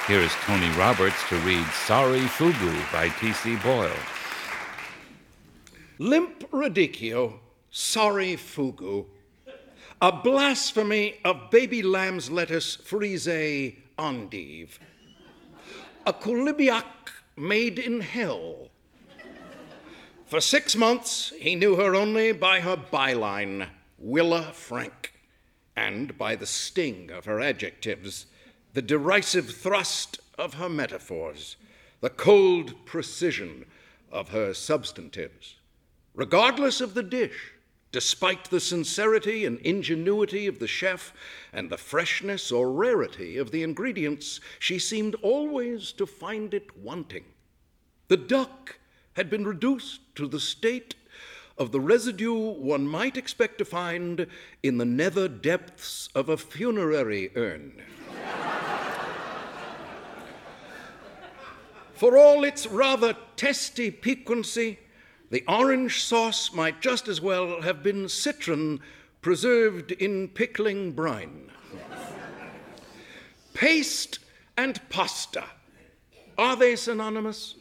Here is Tony Roberts to read Sorry Fugu by T.C. Boyle. Limp radicchio, sorry fugu. A blasphemy of baby lamb's lettuce frise endive. A coulibiac made in hell. For 6 months, he knew her only by her byline, Willa Frank, and by the sting of her adjectives, the derisive thrust of her metaphors, the cold precision of her substantives. Regardless of the dish, despite the sincerity and ingenuity of the chef and the freshness or rarity of the ingredients, she seemed always to find it wanting. The duck had been reduced to the state of the residue one might expect to find in the nether depths of a funerary urn. For all its rather testy piquancy, the orange sauce might just as well have been citron preserved in pickling brine. Paste and pasta, are they synonymous?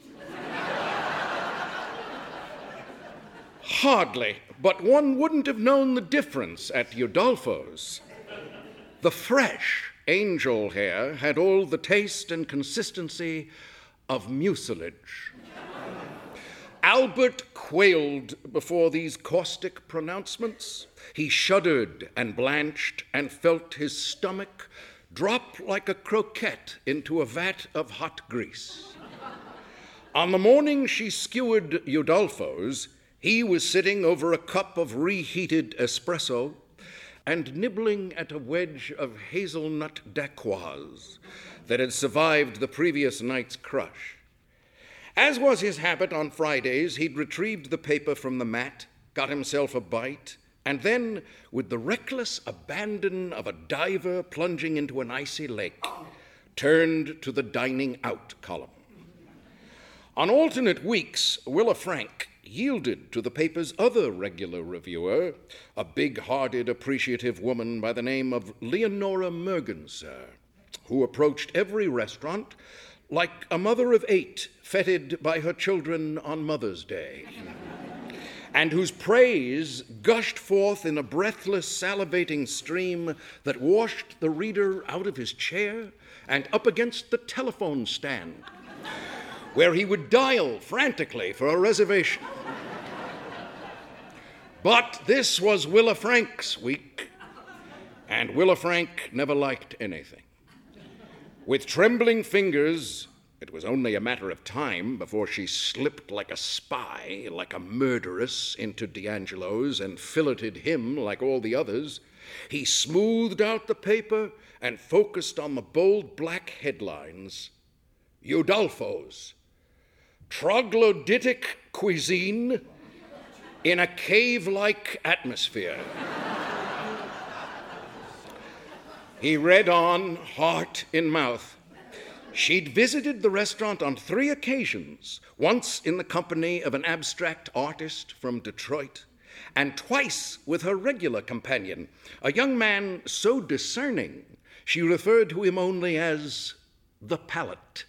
Hardly, but one wouldn't have known the difference at Udolpho's. The fresh angel hair had all the taste and consistency of mucilage. Albert quailed before these caustic pronouncements. He shuddered and blanched and felt his stomach drop like a croquette into a vat of hot grease. On the morning she skewered Udolpho's, he was sitting over a cup of reheated espresso and nibbling at a wedge of hazelnut dacquoise that had survived the previous night's crush. As was his habit on Fridays, he'd retrieved the paper from the mat, got himself a bite, and then, with the reckless abandon of a diver plunging into an icy lake, turned to the dining out column. On alternate weeks, Willa Frank yielded to the paper's other regular reviewer, a big-hearted, appreciative woman by the name of Leonora Merganser, who approached every restaurant like a mother of 8 feted by her children on Mother's Day, and whose praise gushed forth in a breathless, salivating stream that washed the reader out of his chair and up against the telephone stand, where he would dial frantically for a reservation. But this was Willa Frank's week, and Willa Frank never liked anything. With trembling fingers, it was only a matter of time before she slipped like a spy, like a murderess, into D'Angelo's and filleted him like all the others. He smoothed out the paper and focused on the bold black headlines. Udolpho's, troglodytic cuisine in a cave-like atmosphere. He read on, heart in mouth. She'd visited the restaurant on 3 occasions, once in the company of an abstract artist from Detroit, and twice with her regular companion, a young man so discerning she referred to him only as the palate.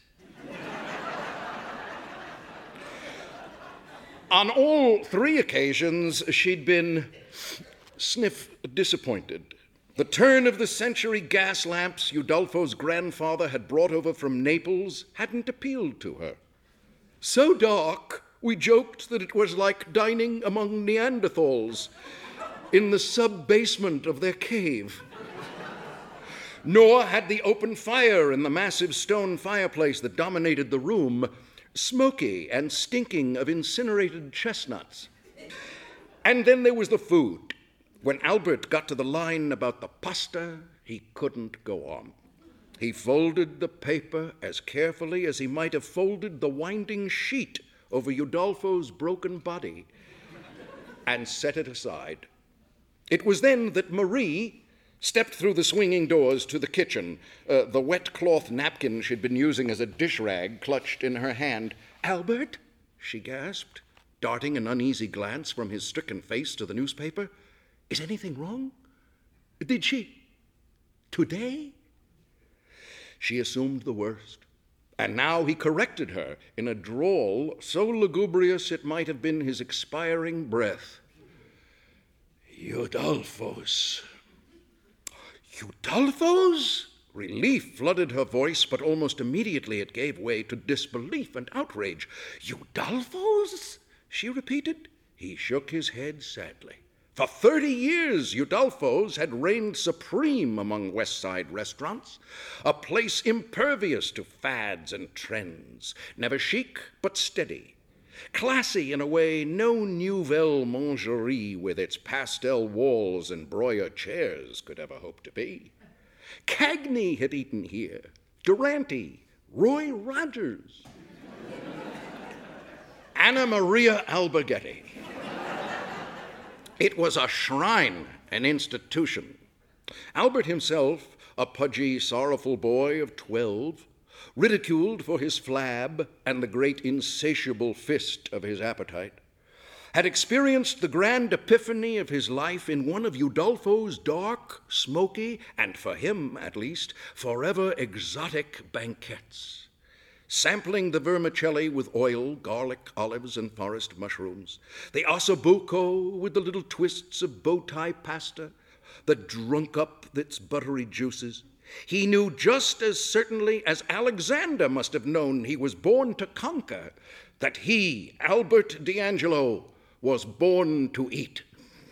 On all 3 occasions, she'd been disappointed. The turn-of-the-century gas lamps Udolpho's grandfather had brought over from Naples hadn't appealed to her. So dark, we joked that it was like dining among Neanderthals in the sub-basement of their cave. Nor had the open fire in the massive stone fireplace that dominated the room smoky and stinking of incinerated chestnuts. And then there was the food. When Albert got to the line about the pasta, he couldn't go on. He folded the paper as carefully as he might have folded the winding sheet over Udolpho's broken body and set it aside. It was then that Marie stepped through the swinging doors to the kitchen, the wet cloth napkin she'd been using as a dish rag clutched in her hand. "Albert," she gasped, darting an uneasy glance from his stricken face to the newspaper. "Is anything wrong? Did she? Today?" She assumed the worst, and now he corrected her in a drawl so lugubrious it might have been his expiring breath. Eudolphos. Eudolphos? Relief flooded her voice, but almost immediately it gave way to disbelief and outrage. Eudolphos? She repeated. He shook his head sadly. For 30 years, Eudolphos had reigned supreme among West Side restaurants, a place impervious to fads and trends, never chic but steady, classy in a way no Nouvelle Mangerie with its pastel walls and broyer chairs could ever hope to be. Cagney had eaten here, Durante, Roy Rogers, Anna Maria Alberghetti. It was a shrine, an institution. Albert himself, a pudgy, sorrowful boy of 12, ridiculed for his flab and the great insatiable fist of his appetite, had experienced the grand epiphany of his life in one of Eudolpho's dark, smoky, and for him, at least, forever exotic banquets. Sampling the vermicelli with oil, garlic, olives, and forest mushrooms, the ossobuco with the little twists of bow-tie pasta that drunk up its buttery juices, he knew just as certainly as Alexander must have known he was born to conquer that he, Albert D'Angelo, was born to eat.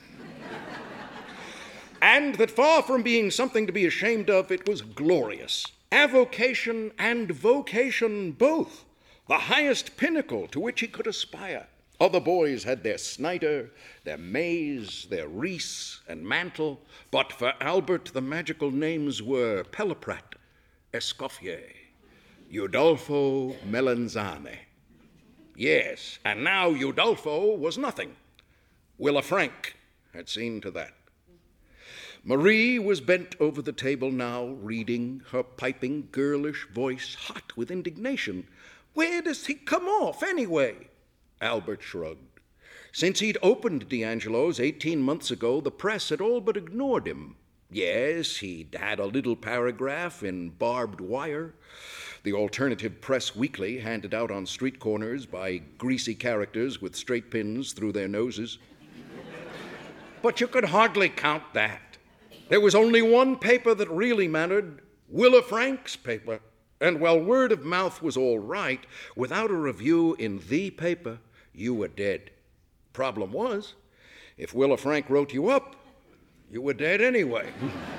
And that far from being something to be ashamed of, it was glorious. Avocation and vocation both, the highest pinnacle to which he could aspire. Other boys had their Snyder, their Mays, their Reese and Mantle, but for Albert the magical names were Pelleprat, Escoffier, Eudolpho Melanzane. Yes, and now Eudolpho was nothing. Willa Frank had seen to that. Marie was bent over the table now, reading, her piping, girlish voice hot with indignation. Where does he come off, anyway? Albert shrugged. Since he'd opened D'Angelo's 18 months ago, the press had all but ignored him. Yes, he'd had a little paragraph in Barbed Wire, the alternative press weekly handed out on street corners by greasy characters with straight pins through their noses. But you could hardly count that. There was only one paper that really mattered, Willa Frank's paper. And while word of mouth was all right, without a review in the paper, you were dead. Problem was, if Willa Frank wrote you up, you were dead anyway.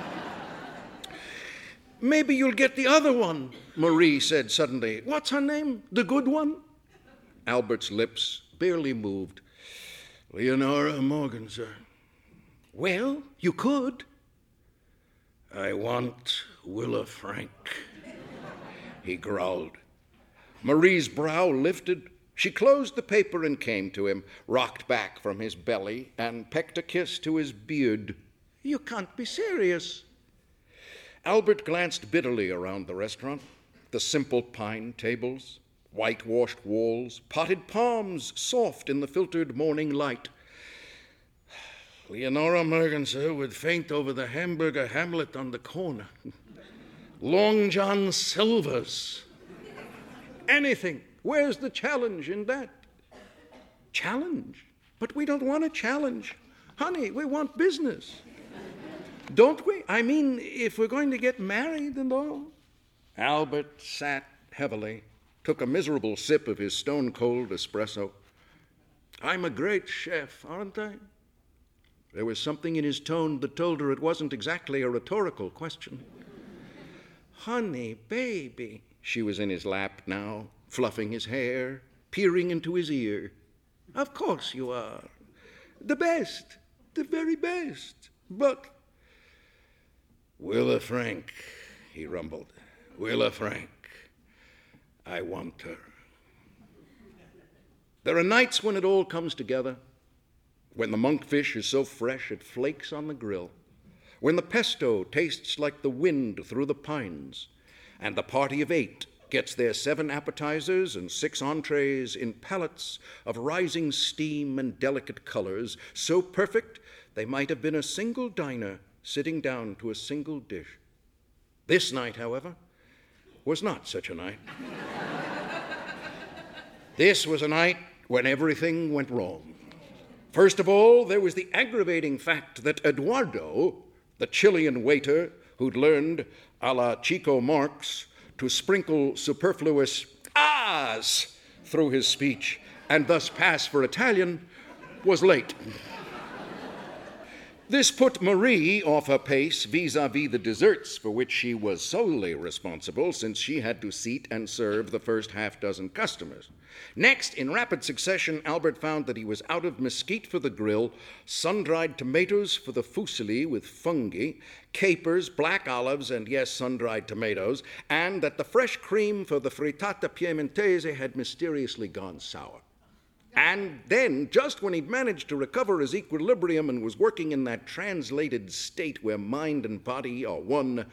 Maybe you'll get the other one, Marie said suddenly. What's her name? The good one? Albert's lips barely moved. Leonora Morgan, sir. Well, you could. I want Willa Frank, he growled. Marie's brow lifted. She closed the paper and came to him, rocked back from his belly, and pecked a kiss to his beard. You can't be serious. Albert glanced bitterly around the restaurant, the simple pine tables, whitewashed walls, potted palms soft in the filtered morning light. Leonora Merganser would faint over the hamburger Hamlet on the corner. Long John Silver's. Anything. Where's the challenge in that? Challenge? But we don't want a challenge. Honey, we want business. Don't we? I mean, if we're going to get married and all. Albert sat heavily, took a miserable sip of his stone-cold espresso. I'm a great chef, aren't I? There was something in his tone that told her it wasn't exactly a rhetorical question. Honey, baby. She was in his lap now, fluffing his hair, peering into his ear. Of course you are. The best, the very best. But Willa Frank, he rumbled. Willa Frank. I want her. There are nights when it all comes together, when the monkfish is so fresh it flakes on the grill, when the pesto tastes like the wind through the pines, and the party of 8 gets their 7 appetizers and 6 entrees in pallets of rising steam and delicate colors, so perfect they might have been a single diner sitting down to a single dish. This night, however, was not such a night. This was a night when everything went wrong. First of all, there was the aggravating fact that Eduardo, the Chilean waiter who'd learned, a la Chico Marx, to sprinkle superfluous ahs through his speech and thus pass for Italian, was late. This put Marie off her pace vis-a-vis the desserts for which she was solely responsible, since she had to seat and serve the first half-dozen customers. Next, in rapid succession, Albert found that he was out of mesquite for the grill, sun-dried tomatoes for the fusilli with fungi, capers, black olives, and yes, sun-dried tomatoes, and that the fresh cream for the frittata piemontese had mysteriously gone sour. And then, just when he'd managed to recover his equilibrium and was working in that translated state where mind and body are one,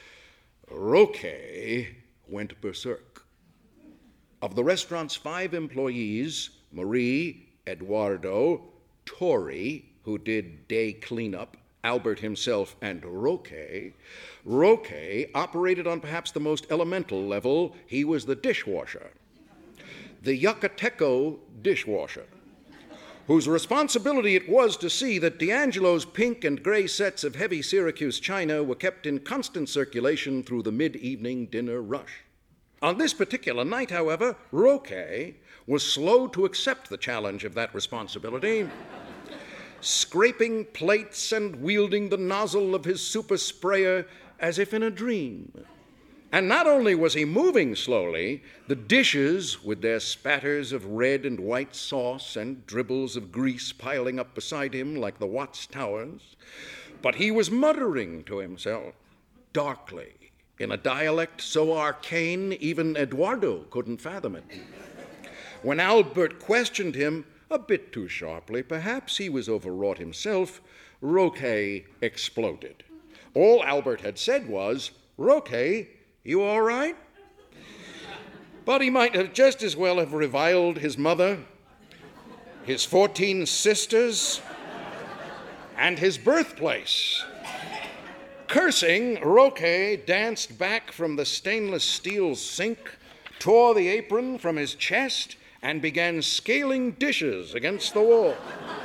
Roque went berserk. Of the restaurant's 5 employees, Marie, Eduardo, Tori, who did day cleanup, Albert himself, and Roque operated on perhaps the most elemental level. He was the dishwasher. The Yucateco dishwasher, whose responsibility it was to see that D'Angelo's pink and gray sets of heavy Syracuse china were kept in constant circulation through the mid-evening dinner rush. On this particular night, however, Roque was slow to accept the challenge of that responsibility, scraping plates and wielding the nozzle of his super sprayer as if in a dream. And not only was he moving slowly, the dishes, with their spatters of red and white sauce and dribbles of grease piling up beside him like the Watts Towers, but he was muttering to himself, darkly, in a dialect so arcane even Eduardo couldn't fathom it. When Albert questioned him, a bit too sharply, perhaps he was overwrought himself, Roque exploded. All Albert had said was, Roque, you all right? But he might have just as well have reviled his mother, his 14 sisters, and his birthplace. Cursing, Roque danced back from the stainless steel sink, tore the apron from his chest, and began scaling dishes against the wall.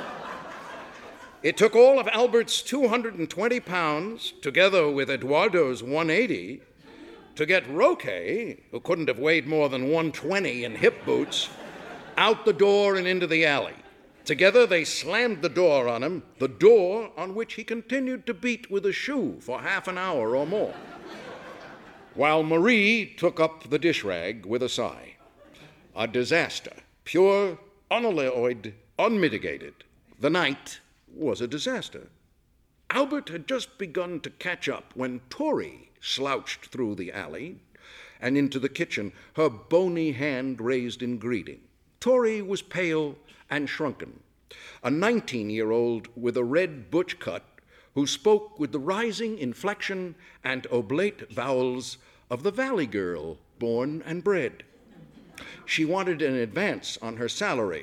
It took all of Albert's 220 pounds, together with Eduardo's 180, to get Roque, who couldn't have weighed more than 120 in hip boots, out the door and into the alley. Together they slammed the door on him, the door on which he continued to beat with a shoe for half an hour or more, while Marie took up the dish rag with a sigh. A disaster, pure, unalloyed, unmitigated. The night was a disaster. Albert had just begun to catch up when Tori slouched through the alley and into the kitchen, her bony hand raised in greeting. Tori was pale and shrunken, a 19-year-old with a red butch cut who spoke with the rising inflection and oblate vowels of the valley girl born and bred. She wanted an advance on her salary.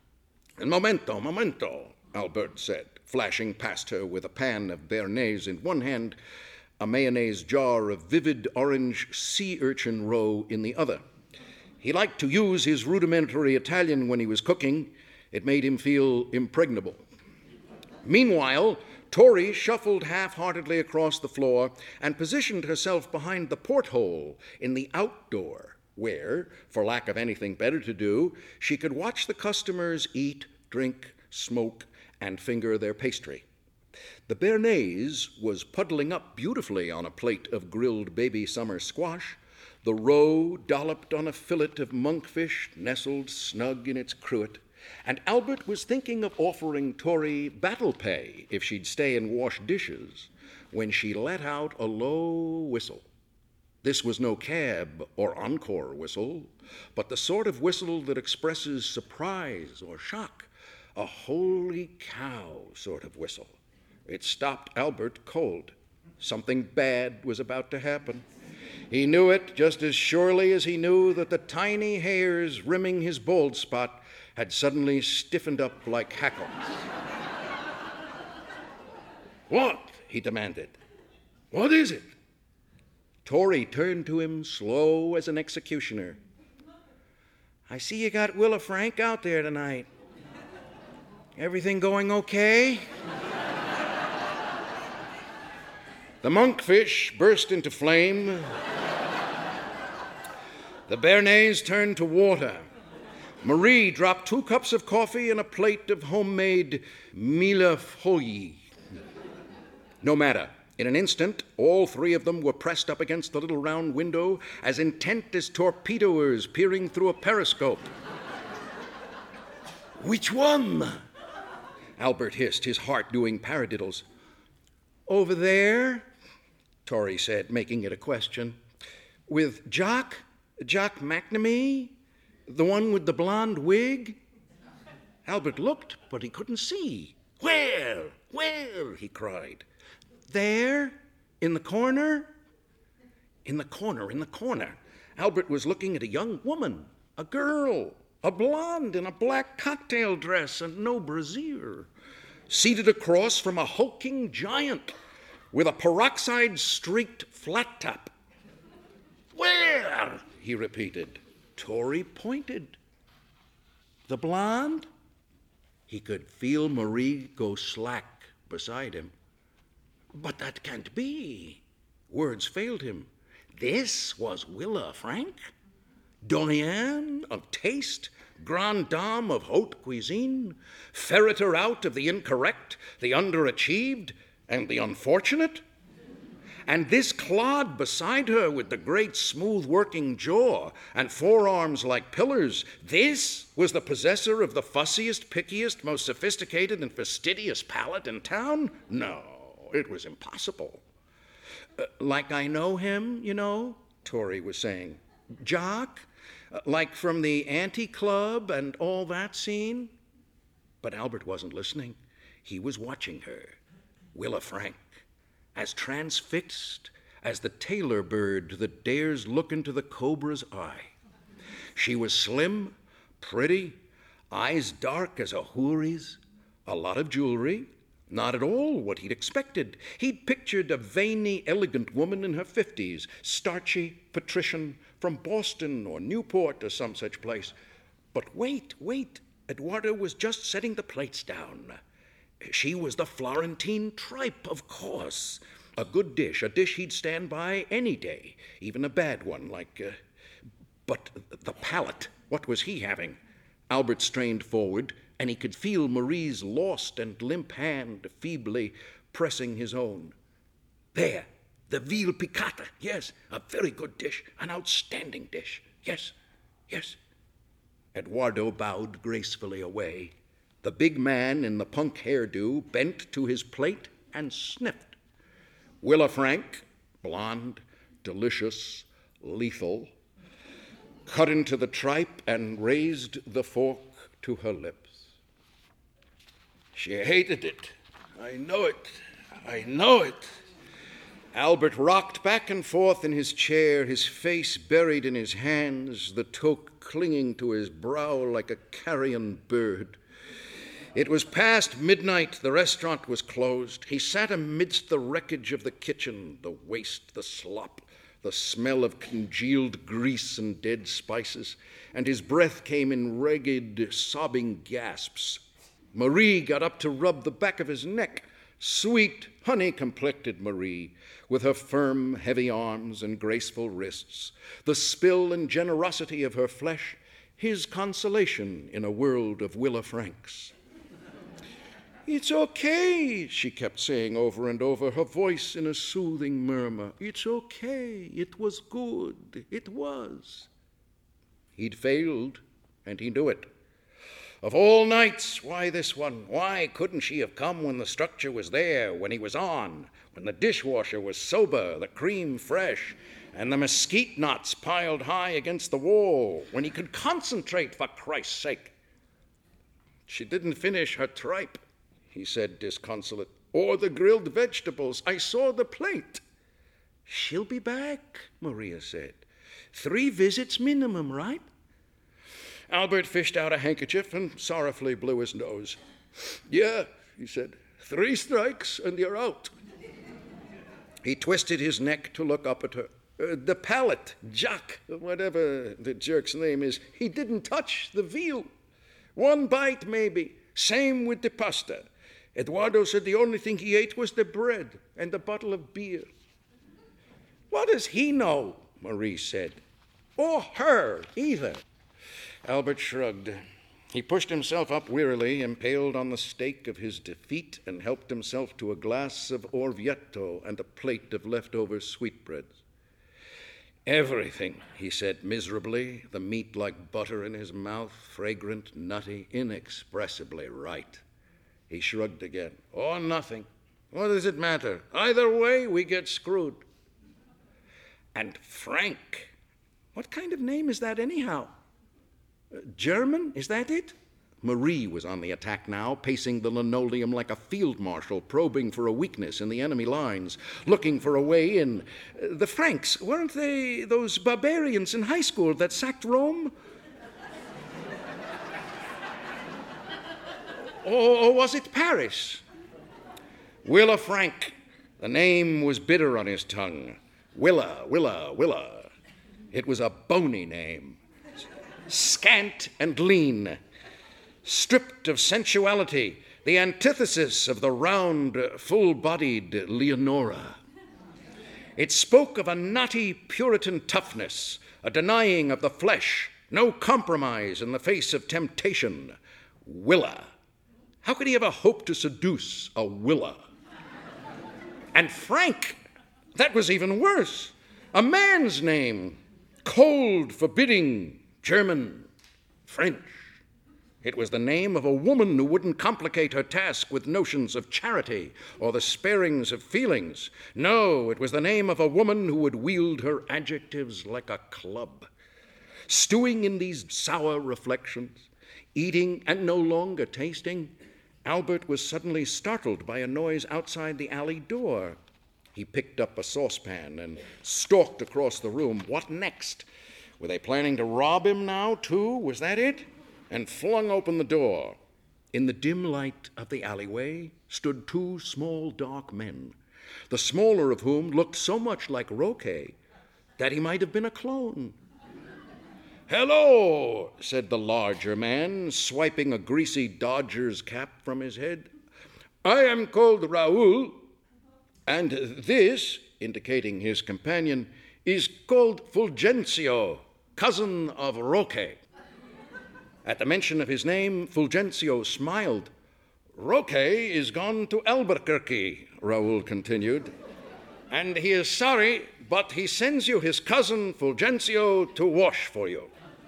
Momento, Albert said, flashing past her with a pan of béarnaise in one hand, a mayonnaise jar of vivid orange sea urchin roe in the other. He liked to use his rudimentary Italian when he was cooking. It made him feel impregnable. Meanwhile, Tori shuffled half-heartedly across the floor and positioned herself behind the porthole in the outdoor, where, for lack of anything better to do, she could watch the customers eat, drink, smoke, and finger their pastry. The béarnaise was puddling up beautifully on a plate of grilled baby summer squash, the roe dolloped on a fillet of monkfish nestled snug in its cruet, and Albert was thinking of offering Tori battle pay if she'd stay and wash dishes, when she let out a low whistle. This was no cab or encore whistle, but the sort of whistle that expresses surprise or shock, a holy cow sort of whistle. It stopped Albert cold. Something bad was about to happen. He knew it just as surely as he knew that the tiny hairs rimming his bald spot had suddenly stiffened up like hackles. What? He demanded. What is it? Tory turned to him, slow as an executioner. I see you got Willa Frank out there tonight. Everything going okay? The monkfish burst into flame. The Béarnaise turned to water. Marie dropped 2 cups of coffee and a plate of homemade millefeuille. No matter. In an instant, all 3 of them were pressed up against the little round window, as intent as torpedoers peering through a periscope. Which one? Albert hissed, his heart doing paradiddles. Over there, Tory said, making it a question. With Jock McNamee? The one with the blonde wig? Albert looked, but he couldn't see. Where? He cried. There? In the corner? In the corner. Albert was looking at a young woman, a girl, a blonde in a black cocktail dress and no brassiere, seated across from a hulking giant with a peroxide-streaked flat top. Where? He repeated. Tory pointed. The blonde? He could feel Marie go slack beside him. But that can't be. Words failed him. This was Willa Frank, doyenne of taste, grande dame of haute cuisine, ferreter out of the incorrect, the underachieved, and the unfortunate. And this clod beside her with the great smooth-working jaw and forearms like pillars, this was the possessor of the fussiest, pickiest, most sophisticated and fastidious palate in town? No, it was impossible. Like I know him, you know, Tory was saying. Jock? Like from the Anti-Club and all that scene? But Albert wasn't listening. He was watching her, Willa Frank, as transfixed as the tailor bird that dares look into the cobra's eye. She was slim, pretty, eyes dark as a houri's, a lot of jewelry, not at all what he'd expected. He'd pictured a veiny, elegant woman in her 50s, starchy, patrician, from Boston or Newport or some such place. But wait, Eduardo was just setting the plates down. She was the Florentine tripe, of course. A good dish, a dish he'd stand by any day, even a bad one like... But the palate, what was he having? Albert strained forward, and he could feel Marie's lost and limp hand feebly pressing his own. There, the veal piccata, yes, a very good dish, an outstanding dish, yes. Eduardo bowed gracefully away. The big man in the punk hairdo bent to his plate and sniffed. Willa Frank, blonde, delicious, lethal, cut into the tripe and raised the fork to her lips. She hated it. I know it. Albert rocked back and forth in his chair, his face buried in his hands, the toque clinging to his brow like a carrion bird. It was past midnight. The restaurant was closed. He sat amidst the wreckage of the kitchen, the waste, the slop, the smell of congealed grease and dead spices, and his breath came in ragged, sobbing gasps. Marie got up to rub the back of his neck. Sweet, honey-complected Marie, with her firm, heavy arms and graceful wrists, the spill and generosity of her flesh, his consolation in a world of Willa Franks. It's okay, she kept saying over and over, her voice in a soothing murmur. It's okay, it was good, it was. He'd failed, and he knew it. Of all nights, why this one? Why couldn't she have come when the structure was there, when he was on, when the dishwasher was sober, the cream fresh, and the mesquite knots piled high against the wall, when he could concentrate, for Christ's sake? She didn't finish her tripe, he said, disconsolate, or the grilled vegetables. I saw the plate. She'll be back, Maria said. 3 visits minimum, right? Albert fished out a handkerchief and sorrowfully blew his nose. Yeah, he said, 3 strikes and you're out. He twisted his neck to look up at her. The palate, Jacques, whatever the jerk's name is, he didn't touch the veal. One bite, maybe. Same with the pasta. Eduardo said the only thing he ate was the bread and the bottle of beer. What does he know? Marie said. Or her, either. Albert shrugged. He pushed himself up wearily, impaled on the stake of his defeat, and helped himself to a glass of Orvieto and a plate of leftover sweetbreads. Everything, he said miserably, the meat like butter in his mouth, fragrant, nutty, inexpressibly right. He shrugged again. Oh, nothing. What does it matter? Either way, we get screwed. And Frank. What kind of name is that anyhow? German? Is that it? Marie was on the attack now, pacing the linoleum like a field marshal, probing for a weakness in the enemy lines, looking for a way in. The Franks, weren't they those barbarians in high school that sacked Rome? Or was it Paris? Willa Frank. The name was bitter on his tongue. Willa. It was a bony name. Scant and lean. Stripped of sensuality, the antithesis of the round, full-bodied Leonora. It spoke of a knotty Puritan toughness, a denying of the flesh, no compromise in the face of temptation. Willa. How could he ever hope to seduce a Willa? And Frank, that was even worse. A man's name, cold, forbidding, German, French. It was the name of a woman who wouldn't complicate her task with notions of charity or the sparings of feelings. No, it was the name of a woman who would wield her adjectives like a club. Stewing in these sour reflections, eating and no longer tasting, Albert was suddenly startled by a noise outside the alley door. He picked up a saucepan and stalked across the room. What next? Were they planning to rob him now, too? Was that it? And flung open the door. In the dim light of the alleyway stood two small, dark men, the smaller of whom looked so much like Roque that he might have been a clone. "Hello," said the larger man, swiping a greasy Dodger's cap from his head. "I am called Raoul, and this," indicating his companion, "is called Fulgencio, cousin of Roque." At the mention of his name, Fulgencio smiled. "Roque is gone to Albuquerque," Raoul continued, "and he is sorry, but he sends you his cousin Fulgencio to wash for you."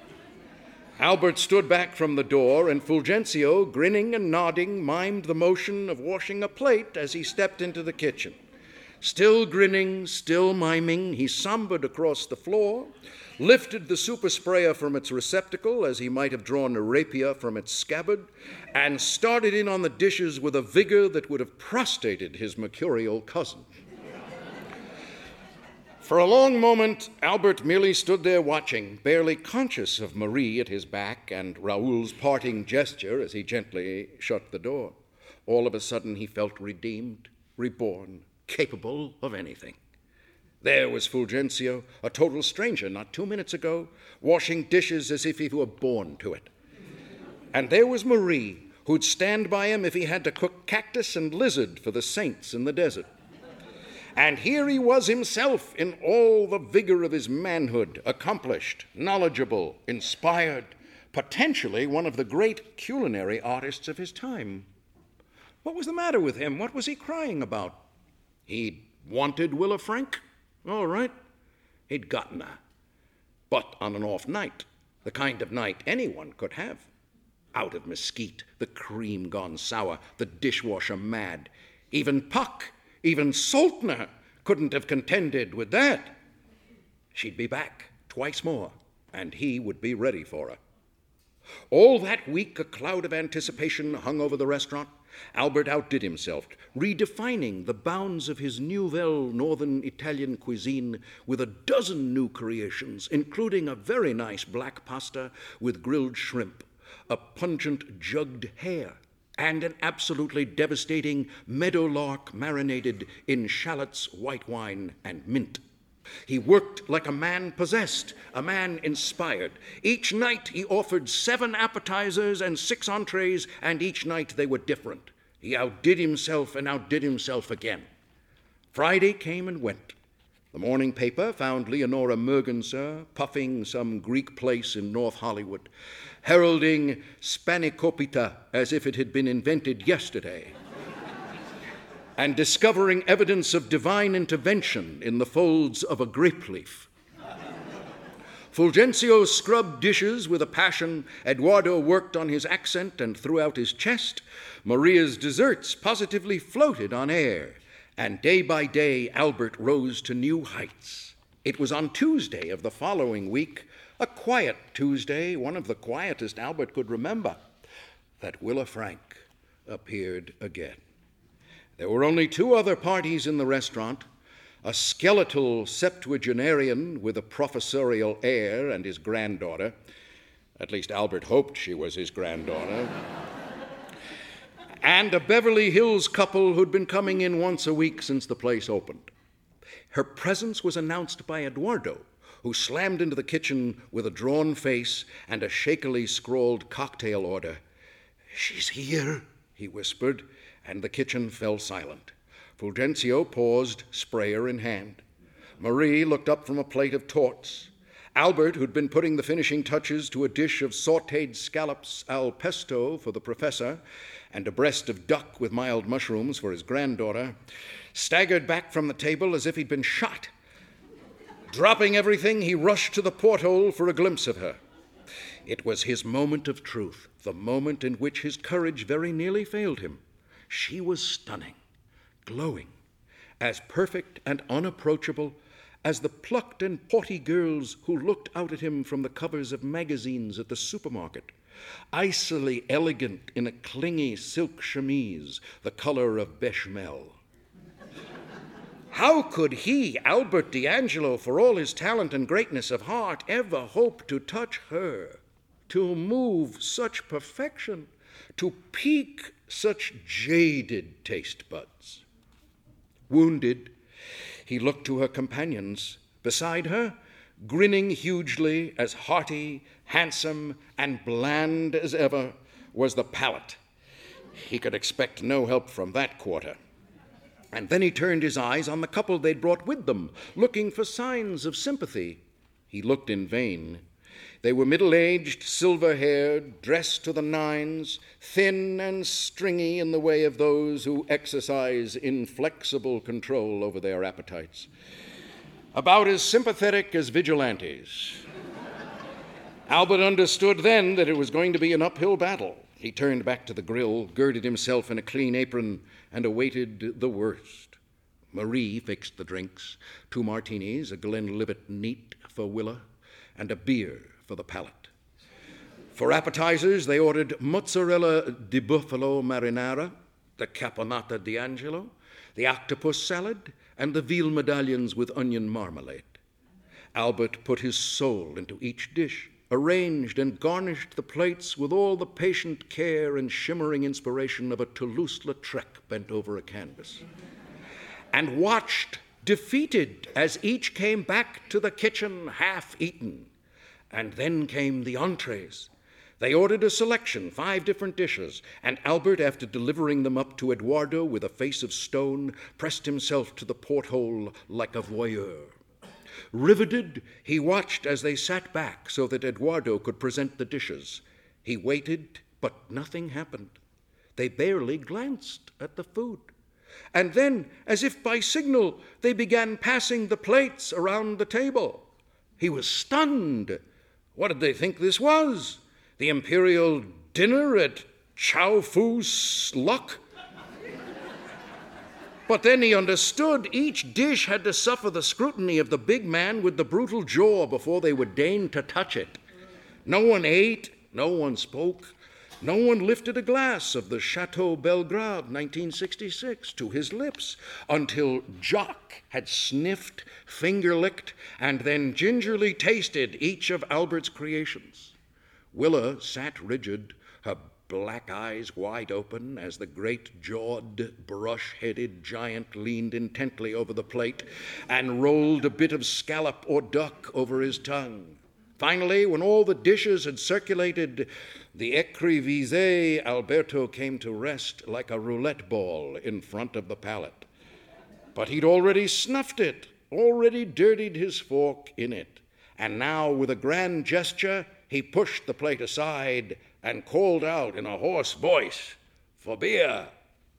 Albert stood back from the door, and Fulgencio, grinning and nodding, mimed the motion of washing a plate as he stepped into the kitchen. Still grinning, still miming, he sombered across the floor, lifted the super sprayer from its receptacle as he might have drawn a rapier from its scabbard, and started in on the dishes with a vigor that would have prostrated his mercurial cousin. For a long moment, Albert merely stood there watching, barely conscious of Marie at his back and Raoul's parting gesture as he gently shut the door. All of a sudden, he felt redeemed, reborn, capable of anything. There was Fulgencio, a total stranger not 2 minutes ago, washing dishes as if he were born to it. And there was Marie, who'd stand by him if he had to cook cactus and lizard for the saints in the desert. And here he was himself in all the vigor of his manhood, accomplished, knowledgeable, inspired, potentially one of the great culinary artists of his time. What was the matter with him? What was he crying about? He'd wanted Willa Frank? All right. He'd gotten her. But on an off night, the kind of night anyone could have. Out of mesquite, the cream gone sour, the dishwasher mad. Even Puck, even Saltner couldn't have contended with that. She'd be back twice more, and he would be ready for her. All that week, a cloud of anticipation hung over the restaurant. Albert outdid himself, redefining the bounds of his nouvelle northern Italian cuisine with a dozen new creations, including a very nice black pasta with grilled shrimp, a pungent jugged hare, and an absolutely devastating meadowlark marinated in shallots, white wine, and mint. He worked like a man possessed, a man inspired. Each night he offered 7 appetizers and 6 entrees, and each night they were different. He outdid himself and outdid himself again. Friday came and went. The morning paper found Leonora Merganser puffing some Greek place in North Hollywood, heralding spanakopita as if it had been invented yesterday, and discovering evidence of divine intervention in the folds of a grape leaf. Fulgencio scrubbed dishes with a passion. Eduardo worked on his accent and throughout his chest. Maria's desserts positively floated on air. And day by day, Albert rose to new heights. It was on Tuesday of the following week, a quiet Tuesday, one of the quietest Albert could remember, that Willa Frank appeared again. There were only 2 other parties in the restaurant, a skeletal septuagenarian with a professorial air and his granddaughter. At least Albert hoped she was his granddaughter. And a Beverly Hills couple who'd been coming in once a week since the place opened. Her presence was announced by Eduardo, who slammed into the kitchen with a drawn face and a shakily scrawled cocktail order. "She's here," he whispered, and the kitchen fell silent. Fulgencio paused, sprayer in hand. Marie looked up from a plate of torts. Albert, who'd been putting the finishing touches to a dish of sautéed scallops al pesto for the professor and a breast of duck with mild mushrooms for his granddaughter, staggered back from the table as if he'd been shot. Dropping everything, he rushed to the porthole for a glimpse of her. It was his moment of truth, the moment in which his courage very nearly failed him. She was stunning, glowing, as perfect and unapproachable as the plucked and haughty girls who looked out at him from the covers of magazines at the supermarket, icily elegant in a clingy silk chemise, the color of bechamel. How could he, Albert D'Angelo, for all his talent and greatness of heart, ever hope to touch her, to move such perfection, to pique such jaded taste buds? Wounded, he looked to her companions. Beside her, grinning hugely, as hearty, handsome, and bland as ever, was the palate. He could expect no help from that quarter. And then he turned his eyes on the couple they'd brought with them, looking for signs of sympathy. He looked in vain. They were middle-aged, silver-haired, dressed to the nines, thin and stringy in the way of those who exercise inflexible control over their appetites. About as sympathetic as vigilantes. Albert understood then that it was going to be an uphill battle. He turned back to the grill, girded himself in a clean apron, and awaited the worst. Marie fixed the drinks, 2 martinis, a Glenlivet neat for Willa, and a beer for the palate. For appetizers, they ordered mozzarella di buffalo marinara, the caponata D'Angelo, the octopus salad, and the veal medallions with onion marmalade. Albert put his soul into each dish, arranged and garnished the plates with all the patient care and shimmering inspiration of a Toulouse-Lautrec bent over a canvas, and watched, defeated, as each came back to the kitchen half-eaten. And then came the entrees. They ordered a selection, 5 different dishes, and Albert, after delivering them up to Eduardo with a face of stone, pressed himself to the porthole like a voyeur. Riveted, he watched as they sat back so that Eduardo could present the dishes. He waited, but nothing happened. They barely glanced at the food. And then, as if by signal, they began passing the plates around the table. He was stunned. What did they think this was? The imperial dinner at Chow Fu's Luck? But then he understood each dish had to suffer the scrutiny of the big man with the brutal jaw before they would deign to touch it. No one ate, no one spoke, no one lifted a glass of the Chateau Belgrade 1966 to his lips until Jock had sniffed, finger-licked, and then gingerly tasted each of Albert's creations. Willa sat rigid, her black eyes wide open as the great-jawed, brush-headed giant leaned intently over the plate and rolled a bit of scallop or duck over his tongue. Finally, when all the dishes had circulated, the écrivisé Alberto came to rest like a roulette ball in front of the palate. But he'd already snuffed it, already dirtied his fork in it, and now, with a grand gesture, he pushed the plate aside and called out in a hoarse voice, "For beer!"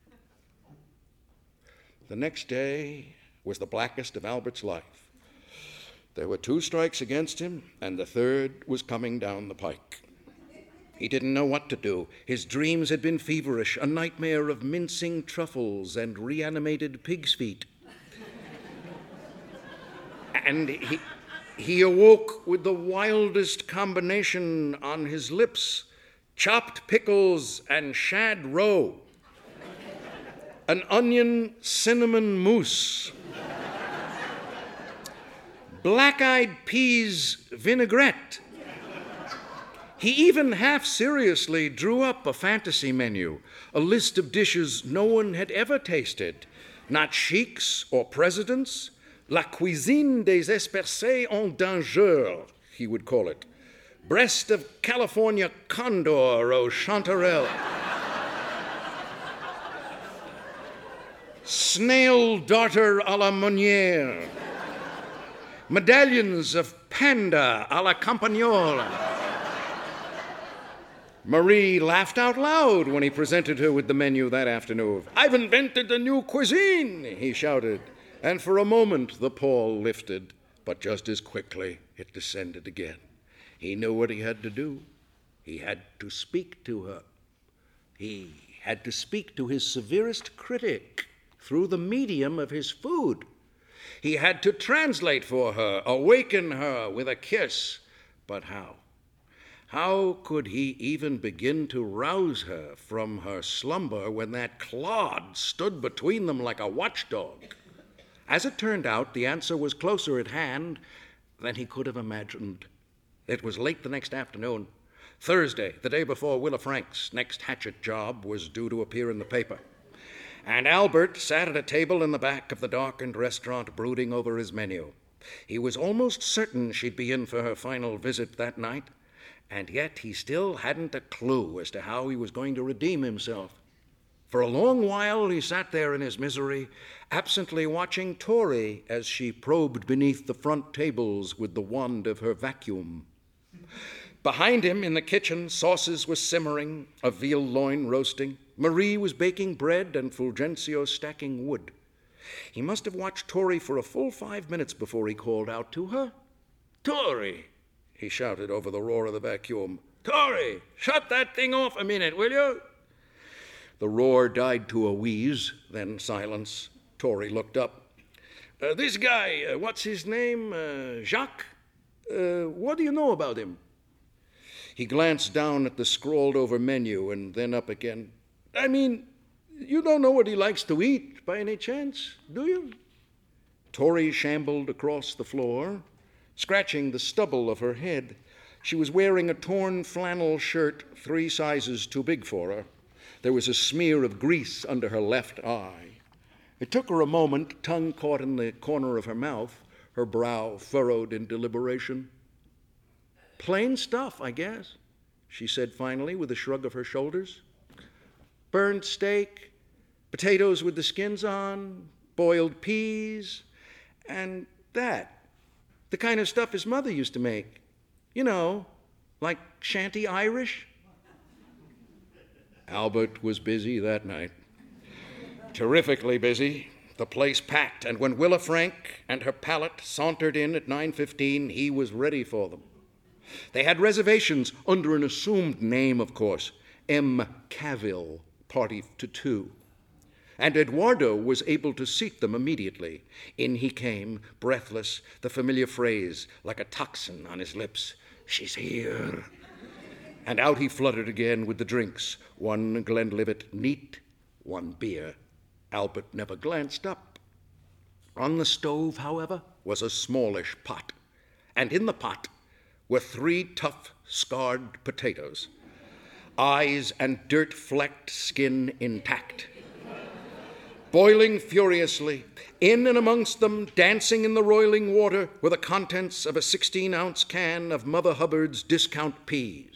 The next day was the blackest of Albert's life. There were 2 strikes against him, and the 3rd was coming down the pike. He didn't know what to do. His dreams had been feverish, a nightmare of mincing truffles and reanimated pig's feet. And he awoke with the wildest combination on his lips: chopped pickles and shad roe, an onion cinnamon mousse, black-eyed peas vinaigrette. He even half-seriously drew up a fantasy menu, a list of dishes no one had ever tasted, not sheiks or presidents, la cuisine des espercés en danger, he would call it. Breast of California condor au chanterelle. Snail darter à la Meunière. Medallions of panda à la campagnola. Marie laughed out loud when he presented her with the menu that afternoon. "I've invented a new cuisine," he shouted. And for a moment the pall lifted, but just as quickly it descended again. He knew what he had to do. He had to speak to her. He had to speak to his severest critic through the medium of his food. He had to translate for her, awaken her with a kiss. But how? How could he even begin to rouse her from her slumber when that clod stood between them like a watchdog? As it turned out, the answer was closer at hand than he could have imagined. It was late the next afternoon. Thursday, the day before Willa Frank's next hatchet job was due to appear in the paper. And Albert sat at a table in the back of the darkened restaurant brooding over his menu. He was almost certain she'd be in for her final visit that night, and yet he still hadn't a clue as to how he was going to redeem himself. For a long while he sat there in his misery, absently watching Tori as she probed beneath the front tables with the wand of her vacuum. Behind him in the kitchen, sauces were simmering, a veal loin roasting. Marie was baking bread and Fulgencio stacking wood. He must have watched Tori for a full 5 minutes before he called out to her. "Tori!" he shouted over the roar of the vacuum. "Tori, shut that thing off a minute, will you?" The roar died to a wheeze, then silence. Tori looked up. "This guy, what's his name? Jacques? What do you know about him?" He glanced down at the scrawled-over menu and then up again. "I mean, you don't know what he likes to eat, by any chance, do you?" Tori shambled across the floor, scratching the stubble of her head. She was wearing a torn flannel shirt 3 sizes too big for her. There was a smear of grease under her left eye. It took her a moment, tongue caught in the corner of her mouth, her brow furrowed in deliberation. "Plain stuff, I guess," she said finally with a shrug of her shoulders. "Burned steak, potatoes with the skins on, boiled peas, and that. The kind of stuff his mother used to make. You know, like shanty Irish." Albert was busy that night. Terrifically busy. The place packed, and when Willa Frank and her pallet sauntered in at 9:15, he was ready for them. They had reservations under an assumed name, of course, M. Cavill, party to 2. And Eduardo was able to seat them immediately. In he came, breathless, the familiar phrase like a toxin on his lips. "She's here." And out he fluttered again with the drinks. 1 Glenlivet neat, 1 beer. Albert never glanced up. On the stove, however, was a smallish pot. And in the pot were 3 tough, scarred potatoes. eyes and dirt-flecked skin intact. Boiling furiously, in and amongst them, dancing in the roiling water, were the contents of a 16-ounce can of Mother Hubbard's discount peas.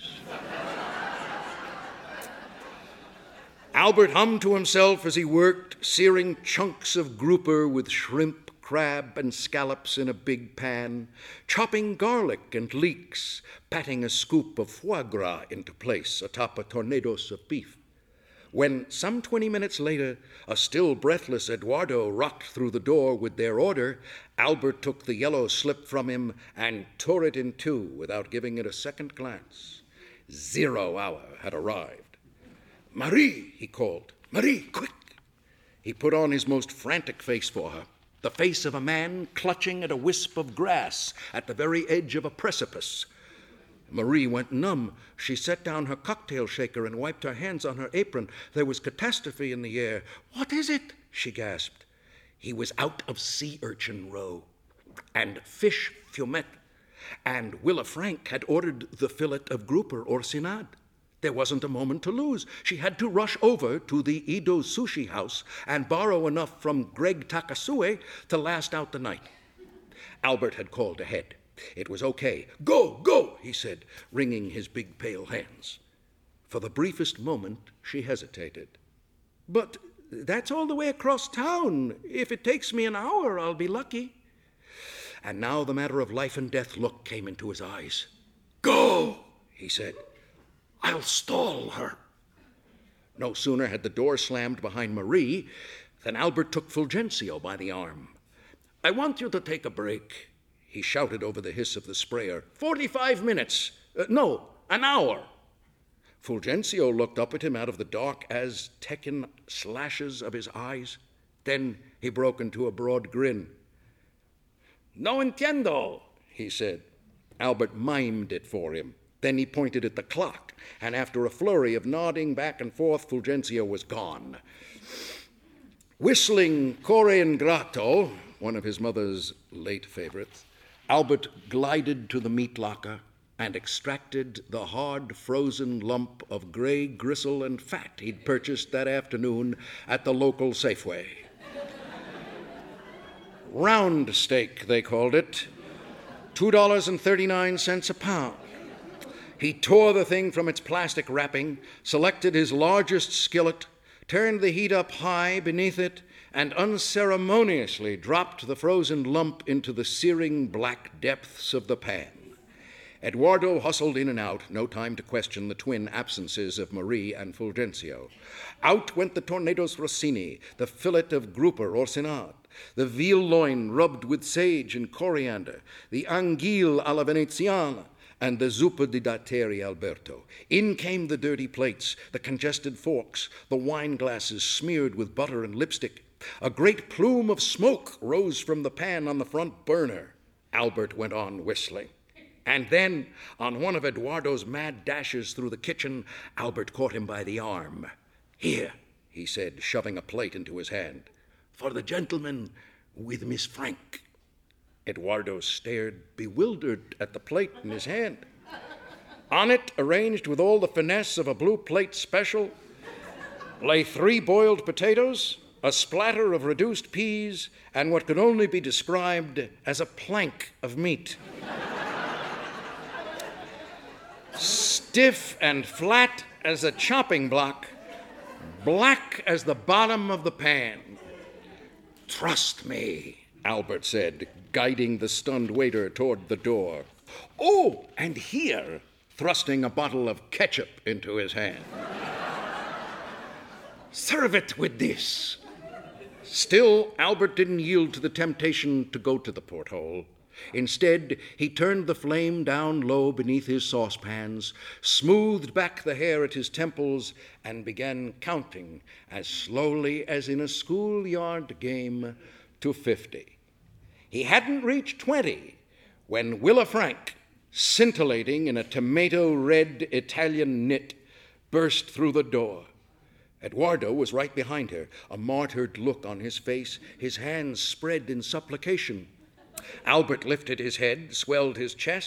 Albert hummed to himself as he worked, searing chunks of grouper with shrimp, crab, and scallops in a big pan, chopping garlic and leeks, patting a scoop of foie gras into place atop a tornadoes of beef. When, some 20 minutes later, a still breathless Eduardo rocked through the door with their order, Albert took the yellow slip from him and tore it in two without giving it a second glance. 0 hour had arrived. "Marie," he called. "Marie, quick!" He put on his most frantic face for her, the face of a man clutching at a wisp of grass at the very edge of a precipice. Marie went numb. She set down her cocktail shaker and wiped her hands on her apron. There was catastrophe in the air. "What is it?" she gasped. He was out of sea urchin roe and fish fumette, and Willa Frank had ordered the fillet of grouper orsinade. There wasn't a moment to lose. She had to rush over to the Ido Sushi House and borrow enough from Greg Takasue to last out the night. Albert had called ahead. It was okay. "Go, go," he said, wringing his big pale hands. For the briefest moment, she hesitated. "But that's all the way across town. If it takes me an hour, I'll be lucky." And now the matter of life and death look came into his eyes. "Go," he said. "I'll stall her." No sooner had the door slammed behind Marie than Albert took Fulgencio by the arm. "I want you to take a break," he shouted over the hiss of the sprayer. 45 minutes. No, an hour." Fulgencio looked up at him out of the dark Aztecan slashes of his eyes. Then he broke into a broad grin. "No entiendo," he said. Albert mimed it for him. Then he pointed at the clock, and after a flurry of nodding back and forth, Fulgencio was gone. Whistling Core Ingrato, one of his mother's late favorites, Albert glided to the meat locker and extracted the hard, frozen lump of gray gristle and fat he'd purchased that afternoon at the local Safeway. Round steak, they called it, $2.39 a pound. He tore the thing from its plastic wrapping, selected his largest skillet, turned the heat up high beneath it, and unceremoniously dropped the frozen lump into the searing black depths of the pan. Eduardo hustled in and out, no time to question the twin absences of Marie and Fulgencio. Out went the Tornadoes Rossini, the fillet of grouper orsinade, the veal loin rubbed with sage and coriander, the anguille alla veneziana, and the zuppa di datteri Alberto. In came the dirty plates, the congested forks, the wine glasses smeared with butter and lipstick. A great plume of smoke rose from the pan on the front burner. Albert went on whistling. And then, on one of Eduardo's mad dashes through the kitchen, Albert caught him by the arm. "Here," he said, shoving a plate into his hand, "for the gentleman with Miss Frank." Eduardo stared, bewildered, at the plate in his hand. On it, arranged with all the finesse of a blue plate special, lay 3 boiled potatoes, a splatter of reduced peas, and what could only be described as a plank of meat. Stiff and flat as a chopping block, black as the bottom of the pan. "Trust me," Albert said, guiding the stunned waiter toward the door. "Oh, and here," thrusting a bottle of ketchup into his hand. "Serve it with this." Still, Albert didn't yield to the temptation to go to the porthole. Instead, he turned the flame down low beneath his saucepans, smoothed back the hair at his temples, and began counting as slowly as in a schoolyard game to 50. He hadn't reached 20 when Willa Frank, scintillating in a tomato-red Italian knit, burst through the door. Eduardo was right behind her, a martyred look on his face, his hands spread in supplication. Albert lifted his head, swelled his chest,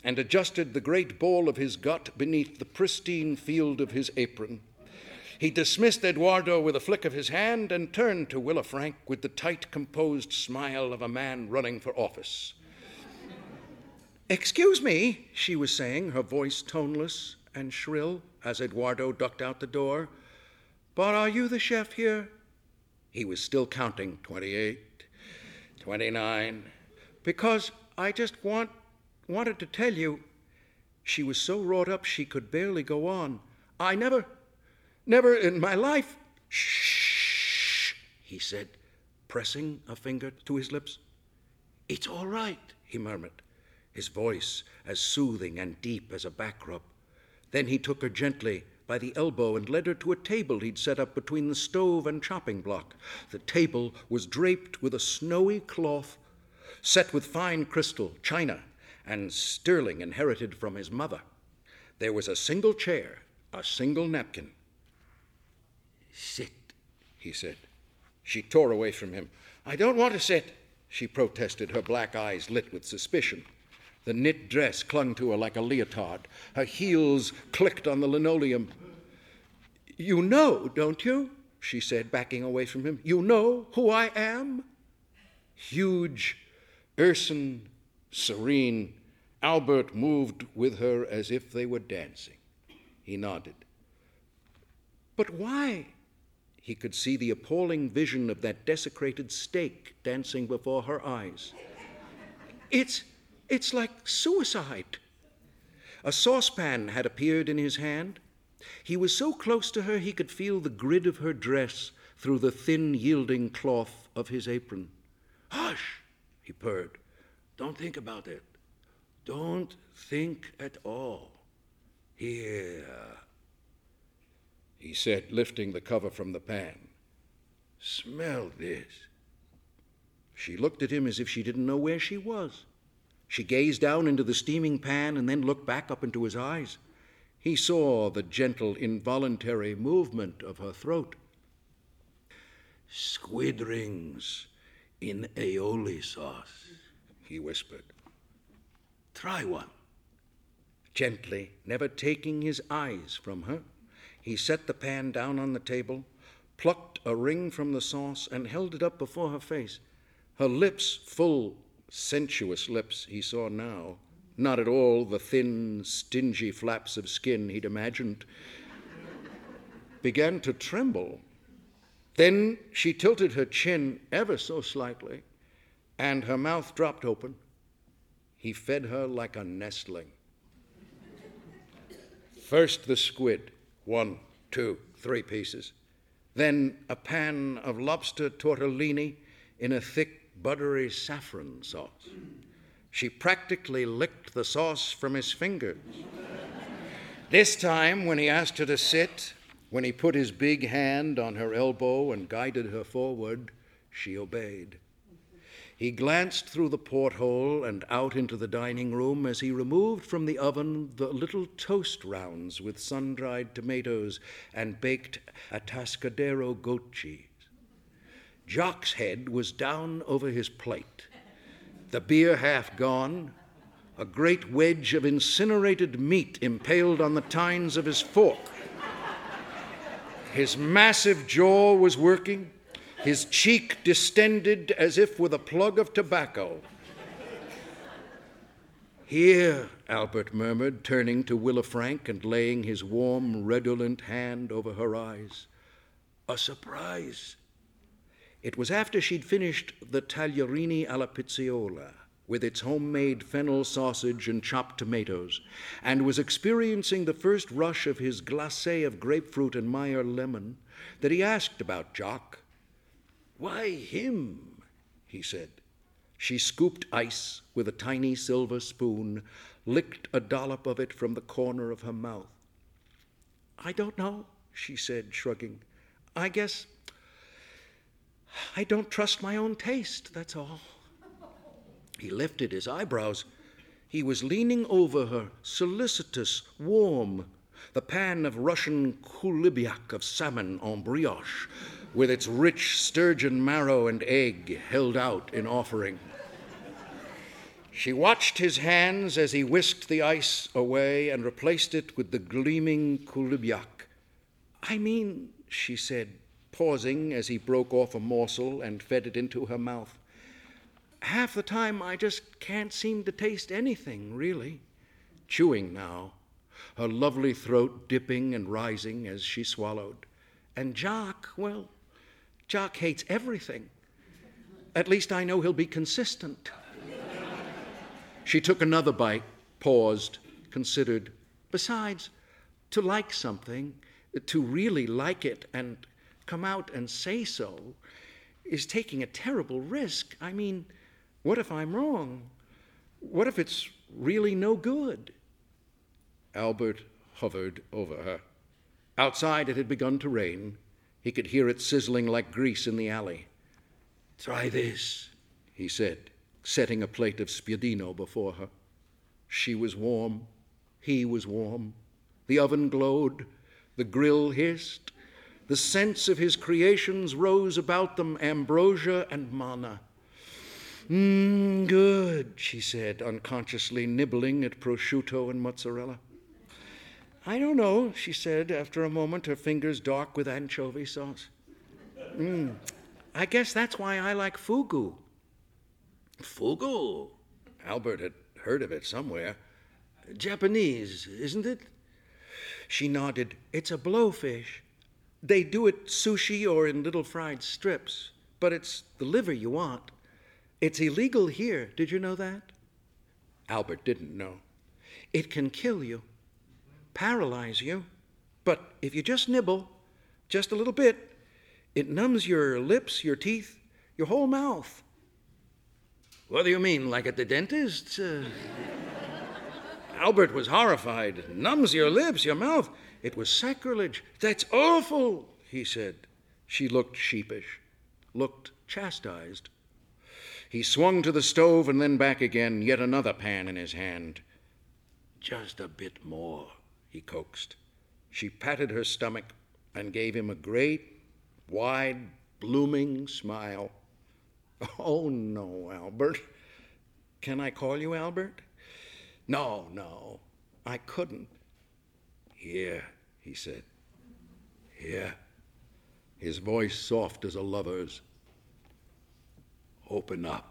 and adjusted the great ball of his gut beneath the pristine field of his apron. He dismissed Eduardo with a flick of his hand and turned to Willa Frank with the tight, composed smile of a man running for office. "Excuse me," she was saying, her voice toneless and shrill as Eduardo ducked out the door, "but are you the chef here?" He was still counting. 28, 29. "Because I just wanted to tell you." She was so wrought up she could barely go on. "I never in my life." "Shh," he said, pressing a finger to his lips. "It's all right," he murmured, his voice as soothing and deep as a back rub. Then he took her gently by the elbow and led her to a table he'd set up between the stove and chopping block. The table was draped with a snowy cloth set with fine crystal, china, and sterling inherited from his mother. There was a single chair, a single napkin. "Sit," he said. She tore away from him. "I don't want to sit," she protested, her black eyes lit with suspicion. The knit dress clung to her like a leotard. Her heels clicked on the linoleum. "You know, don't you?" she said, backing away from him. "You know who I am?" Huge, Urson, serene, Albert moved with her as if they were dancing. He nodded. "But why?" He could see the appalling vision of that desecrated steak dancing before her eyes. It's like suicide." A saucepan had appeared in his hand. He was so close to her he could feel the grid of her dress through the thin, yielding cloth of his apron. "Hush," he purred. "Don't think about it. Don't think at all. Here," he said, lifting the cover from the pan. "Smell this." She looked at him as if she didn't know where she was. She gazed down into the steaming pan and then looked back up into his eyes. He saw the gentle, involuntary movement of her throat. "Squid rings in aioli sauce," he whispered. "Try one." Gently, never taking his eyes from her, he set the pan down on the table, plucked a ring from the sauce, and held it up before her face. Her lips, full, sensuous lips, he saw now, not at all the thin, stingy flaps of skin he'd imagined, began to tremble. Then she tilted her chin ever so slightly, and her mouth dropped open. He fed her like a nestling. First the squid, 1, 2, 3 pieces. Then a pan of lobster tortellini in a thick, buttery saffron sauce. She practically licked the sauce from his fingers. This time, when he asked her to sit, when he put his big hand on her elbow and guided her forward, she obeyed. He glanced through the porthole and out into the dining room as he removed from the oven the little toast rounds with sun-dried tomatoes and baked atascadero goat cheese. Jock's head was down over his plate, the beer half gone, a great wedge of incinerated meat impaled on the tines of his fork. His massive jaw was working, his cheek distended as if with a plug of tobacco. "Here," Albert murmured, turning to Willa Frank and laying his warm, redolent hand over her eyes. "A surprise." It was after she'd finished the tagliarini alla pizziola, with its homemade fennel sausage and chopped tomatoes, and was experiencing the first rush of his glacé of grapefruit and Meyer lemon, that he asked about Jock. "Why him?" he said. She scooped ice with a tiny silver spoon, licked a dollop of it from the corner of her mouth. "I don't know," she said, shrugging. "I guess I don't trust my own taste, that's all." He lifted his eyebrows. He was leaning over her, solicitous, warm, the pan of Russian kulibiak of salmon en brioche, with its rich sturgeon marrow and egg held out in offering. She watched his hands as he whisked the ice away and replaced it with the gleaming Kulibiak. I mean, she said, pausing as he broke off a morsel and fed it into her mouth, half the time I just can't seem to taste anything, really. Chewing now, her lovely throat dipping and rising as she swallowed. And Jock, well, Jock hates everything. At least I know he'll be consistent. She took another bite, paused, considered. Besides, to like something, to really like it and come out and say so, is taking a terrible risk. I mean, what if I'm wrong? What if it's really no good? Albert hovered over her. Outside it had begun to rain. He could hear it sizzling like grease in the alley. Try this, he said, setting a plate of spiedino before her. She was warm. He was warm. The oven glowed. The grill hissed. The scents of his creations rose about them, ambrosia and manna. Good, she said, unconsciously nibbling at prosciutto and mozzarella. I don't know, she said after a moment, her fingers dark with anchovy sauce. I guess that's why I like fugu. Fugu? Albert had heard of it somewhere. Japanese, isn't it? She nodded. It's a blowfish. They do it sushi or in little fried strips, but it's the liver you want. It's illegal here. Did you know that? Albert didn't know. It can kill you, paralyze you, but if you just nibble, just a little bit, it numbs your lips, your teeth, your whole mouth. What do you mean, like at the dentist? Albert was horrified. Numbs your lips, your mouth. It was sacrilege. That's awful, he said. She looked sheepish, looked chastised. He swung to the stove and then back again, yet another pan in his hand. Just a bit more, he coaxed. She patted her stomach and gave him a great, wide, blooming smile. Oh, no, Albert. Can I call you Albert? No, I couldn't. Here, he said. Here. His voice soft as a lover's. Open up.